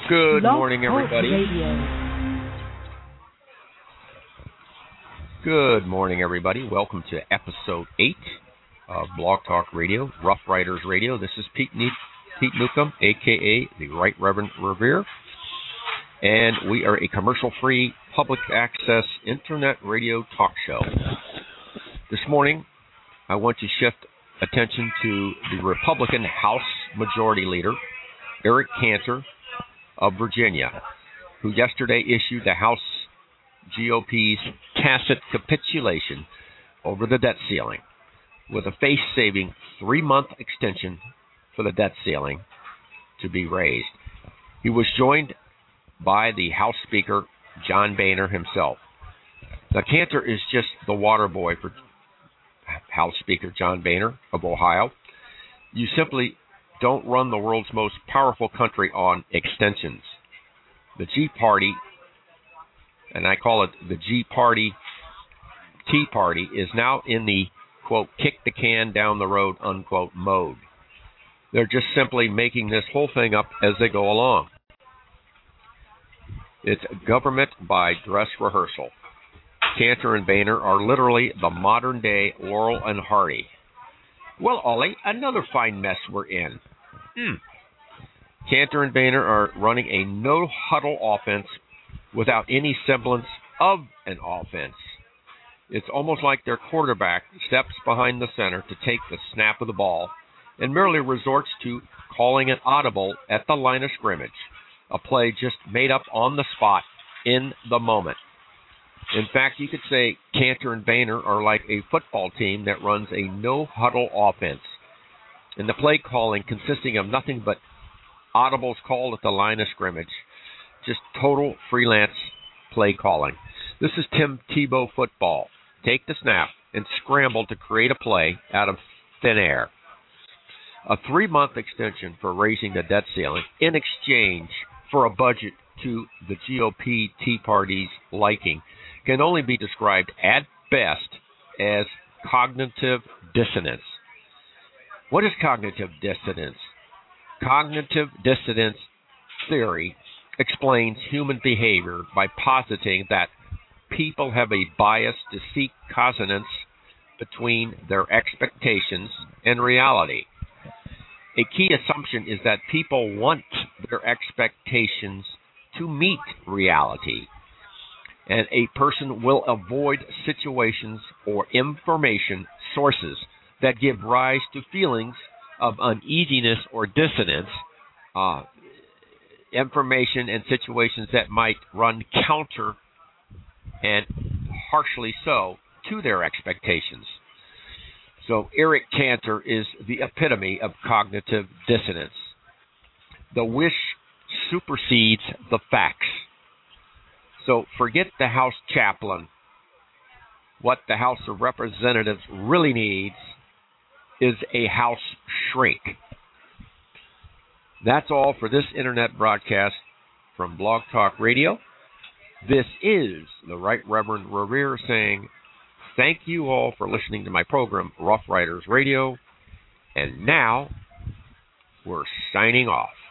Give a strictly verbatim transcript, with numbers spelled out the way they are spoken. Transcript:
Good Blog morning, Talk everybody. Radio. Good morning, everybody. Welcome to episode eight of Blog Talk Radio, Rough Riders Radio. This is Pete, ne- Pete Newcomb, a k a the Right Reverend Revere, and we are a commercial-free, public access internet radio talk show. This morning, I want to shift attention to the Republican House Majority Leader, Eric Cantor of Virginia, who yesterday issued the House G O P's tacit capitulation over the debt ceiling, with a face-saving three-month extension for the debt ceiling to be raised. He was joined by the House Speaker, John Boehner himself. Now, Cantor is just the water boy for House Speaker John Boehner of Ohio. You simply don't run the world's most powerful country on extensions. The G Party, and I call it the G Party, Tea Party, is now in the, quote, kick the can down the road, unquote, mode. They're just simply making this whole thing up as they go along. It's government by dress rehearsal. Cantor and Boehner are literally the modern-day Laurel and Hardy. Well, Ollie, another fine mess we're in. Hmm. Cantor and Boehner are running a no-huddle offense without any semblance of an offense. It's almost like their quarterback steps behind the center to take the snap of the ball and merely resorts to calling an audible at the line of scrimmage, a play just made up on the spot in the moment. In fact, you could say Cantor and Boehner are like a football team that runs a no-huddle offense, and the play calling consisting of nothing but audibles called at the line of scrimmage, just total freelance play calling. This is Tim Tebow football. Take the snap and scramble to create a play out of thin air. A three-month extension for raising the debt ceiling in exchange for a budget to the G O P Tea Party's liking can only be described at best as cognitive dissonance. What is cognitive dissonance? Cognitive dissonance theory explains human behavior by positing that people have a bias to seek consonance between their expectations and reality. A key assumption is that people want their expectations to meet reality, and a person will avoid situations or information sources that give rise to feelings of uneasiness or dissonance, uh, information and situations that might run counter, and harshly so, to their expectations. So Eric Cantor is the epitome of cognitive dissonance. The wish supersedes the facts. So forget the House chaplain. What the House of Representatives really needs is a House shrink. That's all for this internet broadcast from Blog Talk Radio. This is the Right Reverend Revere saying thank you all for listening to my program, Rough Riders Radio. And now we're signing off.